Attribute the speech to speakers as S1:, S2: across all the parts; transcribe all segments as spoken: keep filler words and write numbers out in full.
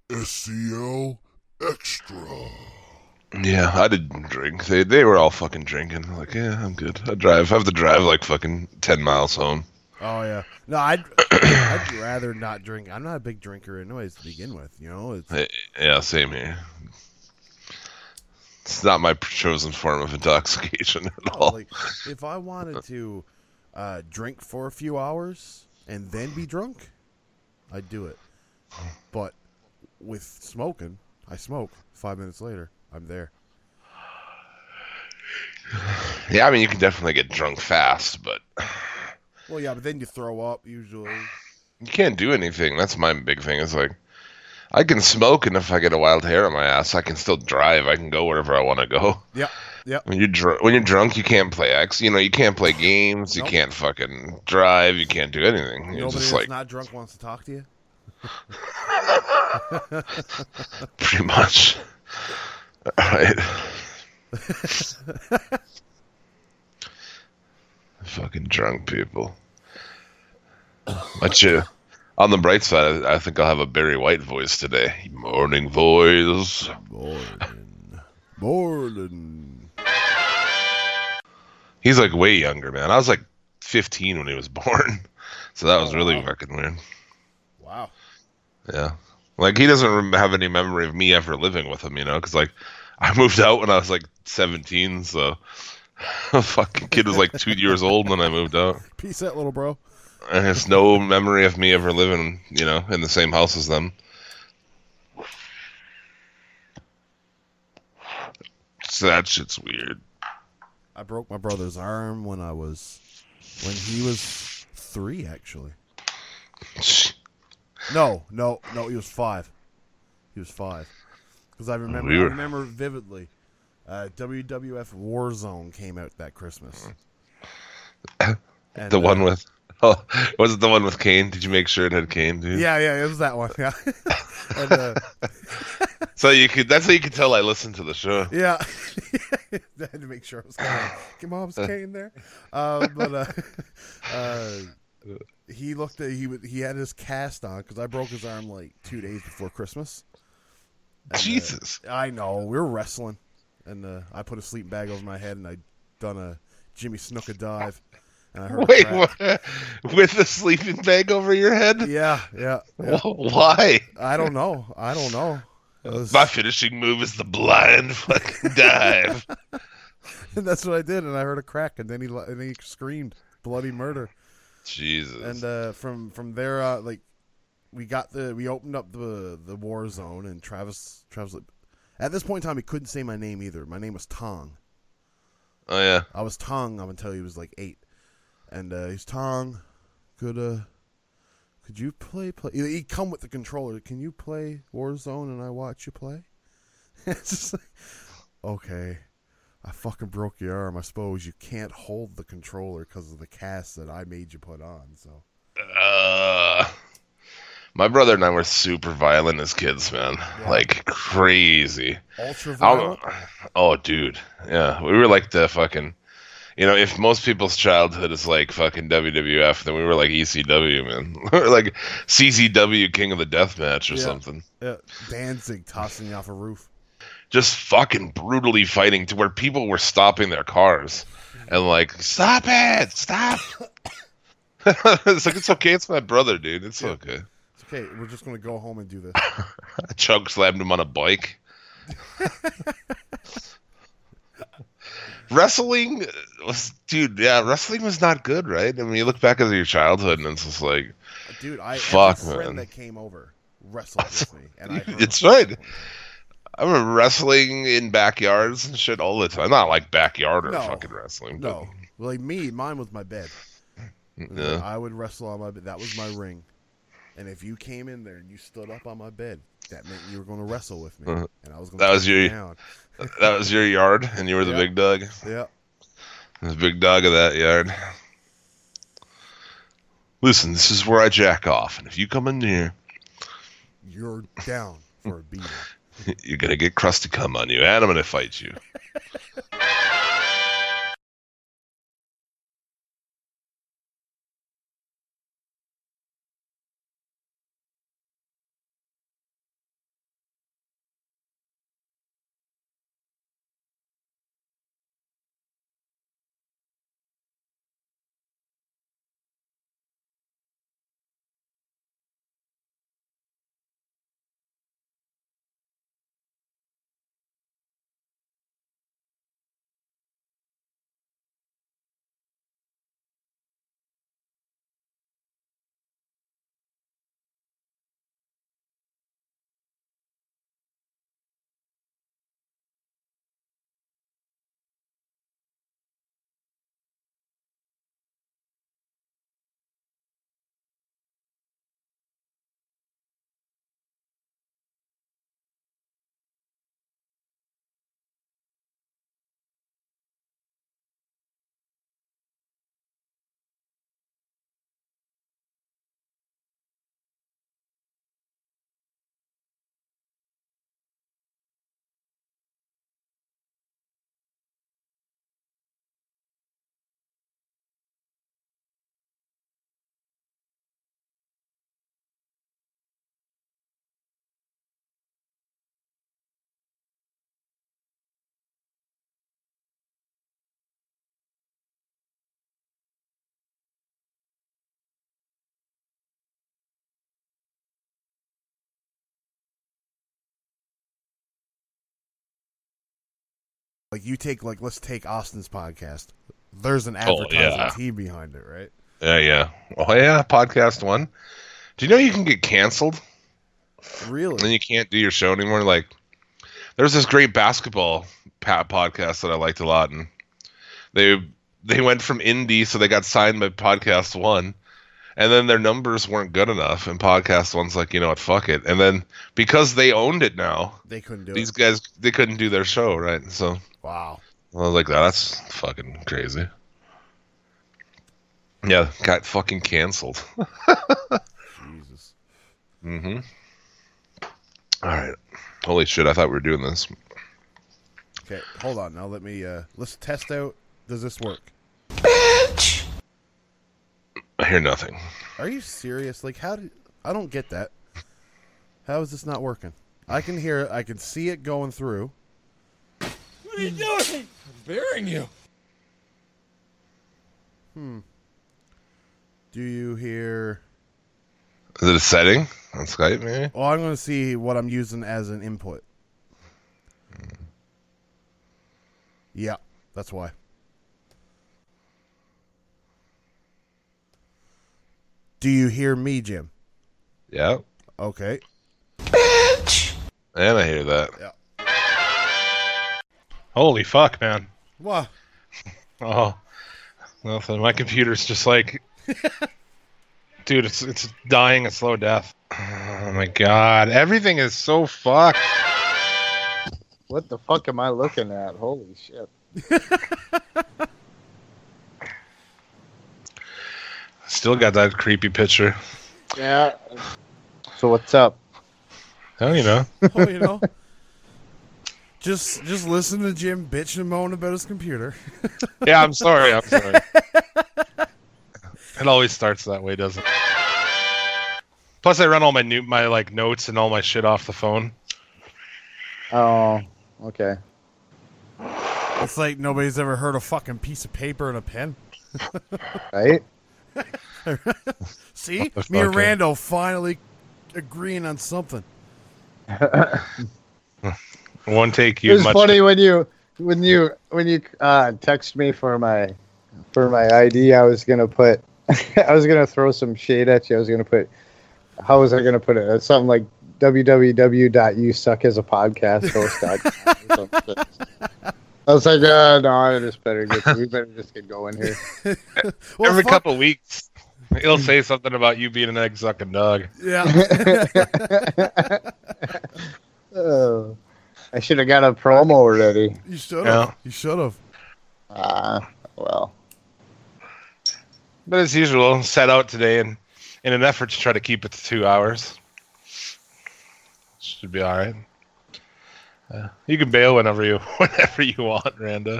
S1: S C L Extra.
S2: Yeah, I didn't drink. They they were all fucking drinking. Like, yeah, I'm good. I drive. I have to drive like fucking ten miles home.
S1: Oh yeah. No, I'd I'd rather not drink. I'm not a big drinker anyways to begin with. You know, it's
S2: Eh, Yeah, same here. It's not my chosen form of intoxication at
S1: no
S2: all.
S1: like if I wanted to uh, drink for a few hours and then be drunk, I'd do it. But with smoking, I smoke. Five minutes later, I'm there.
S2: Yeah, I mean, you can definitely get drunk fast, but
S1: Well, yeah, but then you throw up usually.
S2: you can't do anything. That's my big thing. Is like I can smoke, and if I get a wild hair on my ass, I can still drive. I can go wherever I want to go.
S1: Yep. Yep.
S2: When you're dr- when you're drunk, you can't play X. You know, you can't play games. You
S1: Nope.
S2: can't fucking drive. You can't do anything. You're
S1: Nobody
S2: just
S1: that's
S2: like
S1: not drunk wants to talk to you.
S2: pretty much. Right. Fucking drunk people. But you, on the bright side, I think I'll have a Barry White voice today. Morning voice.
S1: Morning. Morning.
S2: He's like way younger, man. I was like fifteen when he was born, so that
S1: Oh
S2: was really
S1: wow.
S2: fucking weird.
S1: Wow.
S2: Yeah, like he doesn't rem- have any memory of me ever living with him, you know? Because like I moved out when I was like seventeen, so a fucking kid was like two years old when I moved out.
S1: Peace out, little bro.
S2: And has no memory of me ever living, you know, in the same house as them. So that shit's weird.
S1: I broke my brother's arm when I was when he was three, actually. No, no, no. He was five. He was five. Because I remember,
S2: We
S1: I
S2: were
S1: remember vividly. Uh, W W F Warzone came out that Christmas,
S2: the
S1: and
S2: one
S1: uh,
S2: with. Oh, was it the one with Kane? Did you make sure it had Kane, dude?
S1: yeah, yeah, it was that one. Yeah, and uh,
S2: So you could. That's how you could tell I listened to the show.
S1: yeah, I had to make sure it was Kane. Your mom's Kane there, uh, but uh, uh, he looked at he he had his cast on because I broke his arm like two days before Christmas, and uh,
S2: Jesus.
S1: I know we were wrestling, and uh, I put a sleeping bag over my head and I done a Jimmy Snuka dive, and I heard a
S2: Wait, what?
S1: crack.
S2: With the sleeping bag over your head?
S1: Yeah, yeah, yeah.
S2: Why?
S1: I don't know. I don't know. It
S2: My
S1: was,
S2: finishing move is the blind fucking dive.
S1: and that's what I did, and I heard a crack, and then he and he screamed bloody murder, and
S2: Jesus.
S1: uh, from from there, uh, like we got the we opened up the the war zone, and Travis Travis at this point in time he couldn't say my name either. My name was Tong.
S2: Oh yeah.
S1: I was Tong up until he was like eight, and uh, he's Tong. Could uh could you play play? He would come with the controller. Can you play Warzone and I watch you play? It's just like okay. I fucking broke your arm. I suppose you can't hold the controller because of the cast that I made you put on. So
S2: Uh, my brother and I were super violent as kids, man.
S1: yeah,
S2: Like crazy.
S1: ultra
S2: I don't,
S1: violent.
S2: oh, dude. Yeah, we were like the fucking. You know, if most people's childhood is like fucking W W F, then we were like E C W, man. We were like C Z W King of the Death Match or
S1: Yeah,
S2: something.
S1: yeah. Danzig tossing you off a roof.
S2: Just fucking brutally fighting to where people were stopping their cars and like, stop it, stop. It's like, it's okay, it's my brother, dude. It's
S1: Yeah,
S2: okay.
S1: it's okay. We're just gonna go home and do this.
S2: I choke slammed him on a bike. Wrestling was, dude, yeah, wrestling was not good, right? I mean, you look back at your childhood and it's just like,
S1: Dude, I every
S2: fuck,
S1: friend
S2: man.
S1: that came over wrestled with me, and I hurt them
S2: It's
S1: at
S2: right.
S1: some point.
S2: I remember wrestling in backyards and shit all the time. Not like backyard or
S1: No,
S2: fucking wrestling, but
S1: no. Like me, mine was my bed. It was like
S2: yeah.
S1: I would wrestle on my bed. That was my ring. And if you came in there and you stood up on my bed, that meant you were going to wrestle with me,
S2: Uh,
S1: and I was going
S2: That
S1: to
S2: was
S1: take you
S2: your
S1: down.
S2: that was your yard, and you were the
S1: Yeah,
S2: big dog.
S1: yeah.
S2: The big dog of that yard. Listen, this is where I jack off, and if you come in here,
S1: You're down for a beating.
S2: you're gonna get crusty cum on you, and I'm gonna fight you.
S1: like you take like let's take Austin's podcast. There's an
S2: Oh,
S1: advertising
S2: yeah.
S1: team behind it, right?
S2: Yeah, yeah. Oh, yeah, podcast one. Do you know you can get canceled?
S1: Really?
S2: And you can't do your show anymore? Like, there's this great basketball pa- podcast that I liked a lot, and they they went from indie, so they got signed by Podcast One, and then their numbers weren't good enough, and Podcast One's like, you know what, fuck it. And then because they owned it now,
S1: They couldn't do
S2: these
S1: it.
S2: guys, they couldn't do their show, right? So
S1: Wow.
S2: I was like, that's fucking crazy. Yeah, got fucking canceled.
S1: Jesus.
S2: Mm-hmm. All right. Holy shit, I thought we were doing this.
S1: Okay, hold on. Now let me uh let's test out. Does this work?
S2: I hear nothing.
S1: Are you serious? Like how did I don't get that. How is this not working? I can hear it, I can see it going through.
S3: What are you doing? I'm burying you.
S1: Hmm. Do you hear
S2: Is it a setting on Skype, maybe?
S1: Oh, I'm gonna see what I'm using as an input. Yeah, that's why. Do you hear me, Jim?
S2: Yeah.
S1: Okay.
S2: And I hear that.
S1: Yeah.
S4: Holy fuck, man.
S1: What?
S4: Oh, nothing. My computer's just like, dude, it's it's dying a slow death. Oh my god, everything is so fucked.
S5: What the fuck am I looking at? Holy shit.
S4: Still got that creepy picture.
S5: Yeah. So what's up?
S4: Oh, you know.
S1: Oh, you know. Just just listen to Jim bitch and moan about his computer.
S4: Yeah, I'm sorry. I'm sorry. It always starts that way, doesn't it? Plus, I run all my new my like notes and all my shit off the phone.
S5: Oh, okay.
S1: It's like nobody's ever heard a fucking piece of paper and a pen.
S5: Right?
S1: See? Me
S4: Motherfucker.
S1: and Rando finally agreeing on something.
S4: One take
S5: It
S4: you
S5: was
S4: much.
S5: funny when you when you when you uh text me for my for my I D. I was gonna put I was gonna throw some shade at you. I was gonna put how was I gonna put it? It's something like w w w dot you suck as a podcast host dot com. I was like, uh, no, I just better get we better just get going here.
S1: Well,
S4: Every
S1: fuck-
S4: couple weeks, he'll say something about you being an egg sucking dog.
S1: Yeah.
S5: Oh, I should have got a promo already.
S1: You should have.
S4: Yeah.
S1: You should have.
S5: Ah, well.
S4: But as usual, set out today and in an effort to try to keep it to two hours. Should be all right. Uh, you can bail whenever you whenever you want, Randa.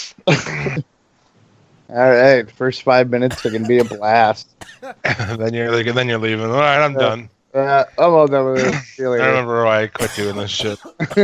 S5: All right, first five minutes are gonna be a blast.
S4: then you're like, then you're leaving. All right, I'm
S5: Yeah.
S4: done.
S5: Uh, I'm all done with this. See you
S4: I
S5: later.
S4: remember why I quit doing this shit.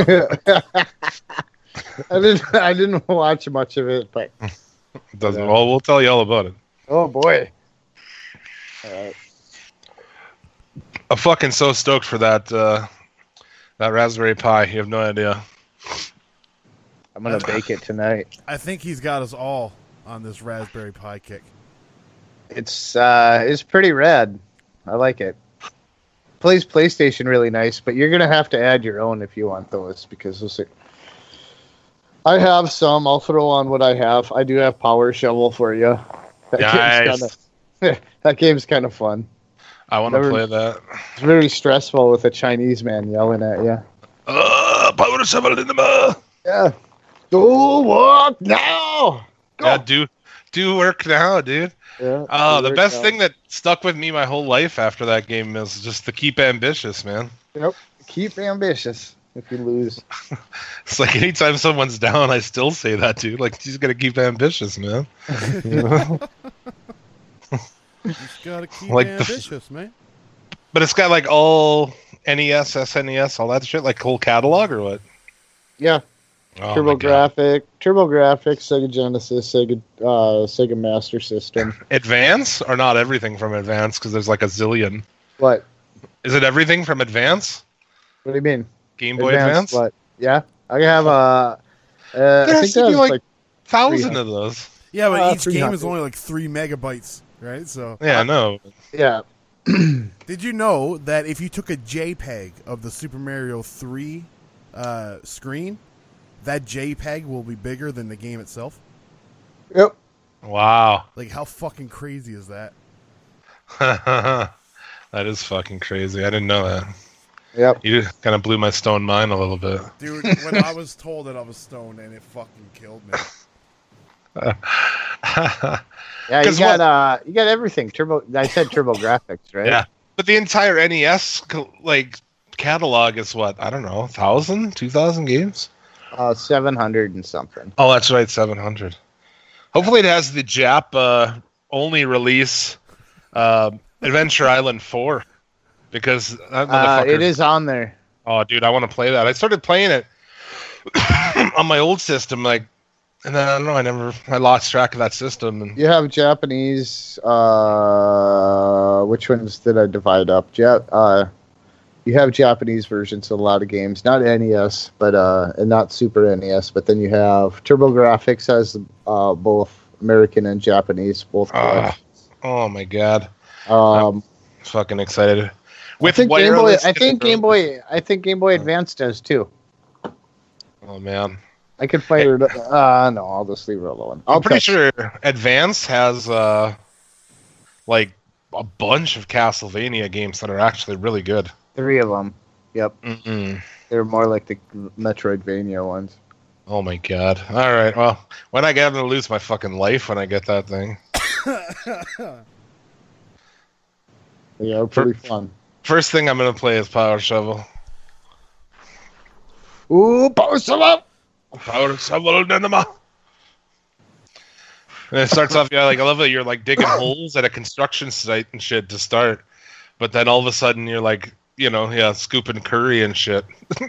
S5: I didn't. I didn't watch much of it, but
S4: It doesn't.
S5: Yeah.
S4: Well, we'll tell you all about it.
S5: oh boy. All right.
S4: I'm fucking so stoked for that uh, that Raspberry Pi. You have no idea.
S5: I'm gonna bake it tonight.
S1: I think he's got us all on this Raspberry Pi kick.
S5: It's uh, it's pretty rad. I like it. Plays PlayStation really nice, but you're gonna have to add your own if you want those because those are. I have some. I'll throw on what I have. I do have Power Shovel for you. That
S4: Nice.
S5: game's kinda, that game's kind of fun.
S4: I want to
S5: Never-
S4: play that.
S5: It's very stressful with a Chinese man yelling at you.
S4: Uh, power shovel in the mud.
S5: Yeah. Do work now. Go.
S4: Yeah, do do work now, dude.
S5: Yeah,
S4: Oh,
S5: do
S4: the
S5: work
S4: best
S5: now.
S4: thing that stuck with me my whole life after that game is just to keep ambitious, man.
S5: Yep. Keep ambitious. If you lose,
S4: It's like anytime someone's down, I still say that, dude. Like, you just gotta keep ambitious, man. You know?
S1: Just gotta keep
S4: Like the-
S1: ambitious, man.
S4: But it's got like all N E S, S N E S, all that shit, like whole catalog or what?
S5: yeah.
S4: Oh,
S5: Turbo
S4: my God.
S5: Graphic, Turbo Graphics, Sega Genesis, Sega, uh, Sega Master System.
S4: Advance or not everything from Advance because there's like a zillion.
S5: What?
S4: Is it everything from Advance?
S5: What do you mean?
S4: Game Boy Advance?
S5: What? Yeah, I have a. Uh,
S4: There
S5: I
S4: has
S5: think
S4: to
S5: that
S4: be
S5: was
S4: like,
S5: like
S4: thousand of those.
S1: Yeah, but
S5: Uh,
S1: each game is
S5: three hundred.
S1: only like three megabytes, right? So,
S4: Yeah, I know.
S5: yeah.
S1: did you know that if you took a JPEG of the Super Mario three uh, screen, that JPEG will be bigger than the game itself?
S5: Yep.
S4: Wow.
S1: Like, how fucking crazy is that?
S4: That is fucking crazy. I didn't know that.
S5: Yep.
S4: You kind of blew my stone mind a little bit.
S1: Dude, when I was told that I was stoned, and it fucking killed me.
S5: Yeah, you
S4: 'Cause
S5: got
S4: what-
S5: uh, you got everything. Turbo. I said Turbo Graphics, right?
S4: Yeah. But the entire N E S co- like catalog is what? I don't know, one thousand, two thousand games?
S5: Uh, seven hundred and something.
S4: Oh, that's right, seven hundred. Hopefully it has the Jap uh, only release uh, Adventure Island four because that
S5: Uh,
S4: motherfucker.
S5: it is on there.
S4: Oh, dude, I want to play that. I started playing it on my old system, like, and then I don't know. I never, I lost track of that system. And
S5: You have Japanese. Uh, which ones did I divide up? Jap. Uh, you have Japanese versions of a lot of games, not N E S, but uh, and not Super N E S. But then you have TurboGrafx has uh, both American and Japanese, both.
S4: Ah, oh my god,
S5: um,
S4: fucking excited.
S5: I think Game Boy.
S4: wireless
S5: I think Game
S4: controllers.
S5: Boy. I think Game Boy Advance does too.
S4: Oh man,
S5: I could fire it. Uh, no, I'll just leave it alone. I'll
S4: I'm pretty
S5: test-
S4: sure Advance has uh, like a bunch of Castlevania games that are actually really good.
S5: three of them. Yep,
S4: Mm-mm.
S5: they're more like the Metroidvania ones.
S4: Oh my god. All right. Well, when I get, I'm gonna lose my fucking life when I get that thing.
S5: Yeah, they're pretty fun.
S4: First thing I'm gonna play is Power Shovel.
S5: Ooh, Power Shovel!
S4: Power Shovel Dynamo. And it starts off, yeah, like I love that you're like digging holes at a construction site and shit to start, but then all of a sudden you're like, you know, yeah, scooping curry and shit.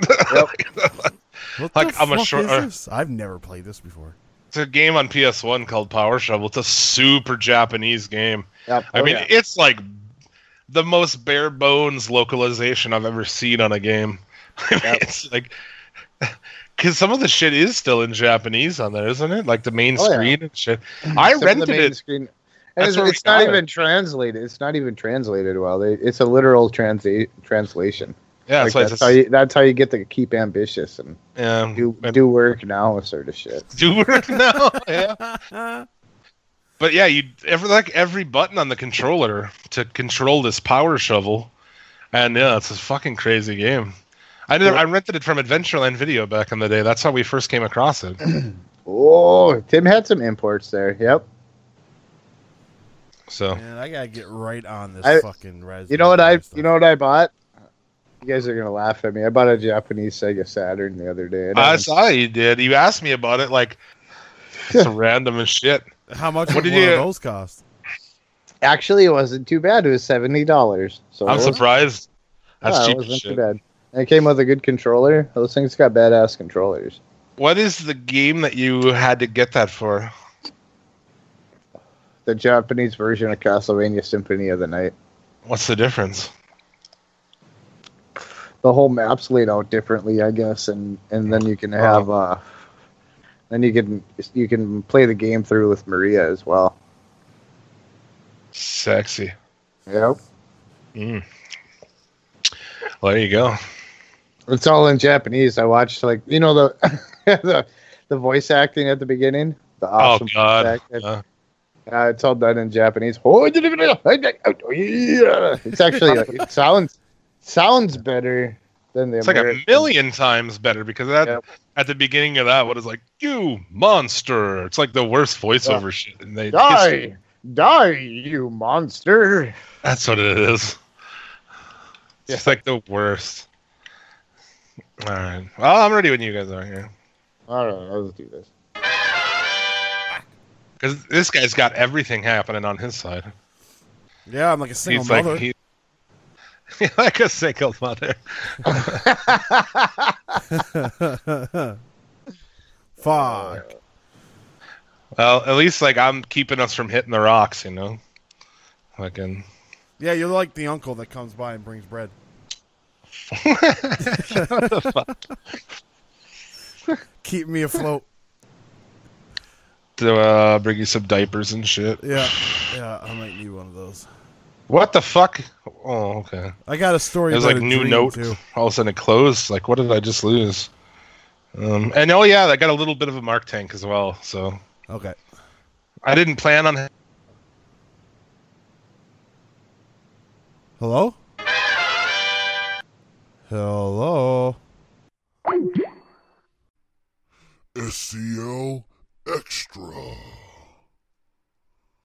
S1: What
S4: Like,
S1: the
S4: I'm a
S1: fuck
S4: short-
S1: is this? I've never played this before.
S4: It's a game on P S one called Power Shovel. It's a super Japanese game.
S5: Yep.
S4: I
S5: oh,
S4: mean,
S5: yeah.
S4: it's like the most bare bones localization I've ever seen on a game. I mean,
S5: Yep.
S4: it's like because some of the shit is still in Japanese on there, isn't it? Like the main
S5: Oh, yeah.
S4: screen and shit. I
S5: Except for the
S4: rented
S5: main
S4: it.
S5: Screen. And
S4: That's
S5: it's
S4: where we
S5: it's not
S4: got
S5: even
S4: it.
S5: translated. It's not even translated well. They, it's a literal transi- translation.
S4: Yeah,
S5: Like,
S4: that's why
S5: that's,
S4: it's
S5: how you, that's how you get to keep ambitious and
S4: yeah,
S5: do
S4: and
S5: do work now sort of shit.
S4: do work now. Yeah. But yeah, you every like every button on the controller to control this power shovel, and yeah, it's a fucking crazy game. I did, I rented it from Adventureland Video back in the day. That's how we first came across it.
S5: Oh, Tim had some imports there. Yep.
S4: So
S1: Man, I gotta get right on this
S5: I-
S1: fucking Resident
S5: You know what I?
S1: Evil stuff.
S5: You know what I bought? You guys are gonna laugh at me. I bought a Japanese Sega Saturn the other day. and
S4: I
S5: haven't-
S4: saw you did. You asked me about it, like it's random as shit.
S1: How much
S4: What
S1: would
S4: did
S1: one
S4: you-
S1: of those cost?
S5: Actually, it wasn't too bad. It was seventy dollars. So
S4: I'm
S5: it was-
S4: surprised. That's
S5: yeah, it
S4: cheap as
S5: wasn't too
S4: shit.
S5: bad. And it came with a good controller. Those things got badass controllers.
S4: What is the game that you had to get that for?
S5: The Japanese version of Castlevania Symphony of the Night.
S4: What's the difference?
S5: The whole map's laid out differently, I guess, and and then you can have uh, then you can you can play the game through with Maria as well.
S4: Sexy.
S5: Yep.
S4: Mm. Well, there you go.
S5: It's all in Japanese. I watched like you know the the the voice acting at the beginning. The awesome
S4: oh God.
S5: voice acting.
S4: Uh,
S5: Uh, it's all done in Japanese. It's actually like, it sounds sounds better than the
S4: it's like a
S5: American.
S4: million times better because that
S5: Yep.
S4: at the beginning of that, what is like you monster? It's like the worst voiceover shit. And they
S5: Die, die, you monster!
S4: That's what it is.
S5: Yeah.
S4: It's like the worst. All right. Well, I'm ready when you guys are here.
S5: All right, let's do this.
S4: Because this guy's got everything happening on his side.
S1: Yeah, I'm like a single
S4: He's
S1: mother.
S4: like he, like a single mother.
S1: Fuck.
S4: Well, at least like I'm keeping us from hitting the rocks, you know. Fucking.
S1: Yeah, you're like the uncle that comes by and brings bread. Keep me afloat.
S4: to uh, bring you some diapers and shit.
S1: Yeah, yeah, I might need one of those.
S4: What the fuck? Oh, okay.
S1: I got a story.
S4: It was
S1: about
S4: like
S1: a
S4: new
S1: dream,
S4: note.
S1: too.
S4: All of a sudden it closed. Like, what did I just lose? Um, and oh yeah, I got a little bit of a Mark tank as well. So
S1: Okay.
S4: I didn't plan on.
S1: Hello. Hello.
S6: S C L Extra.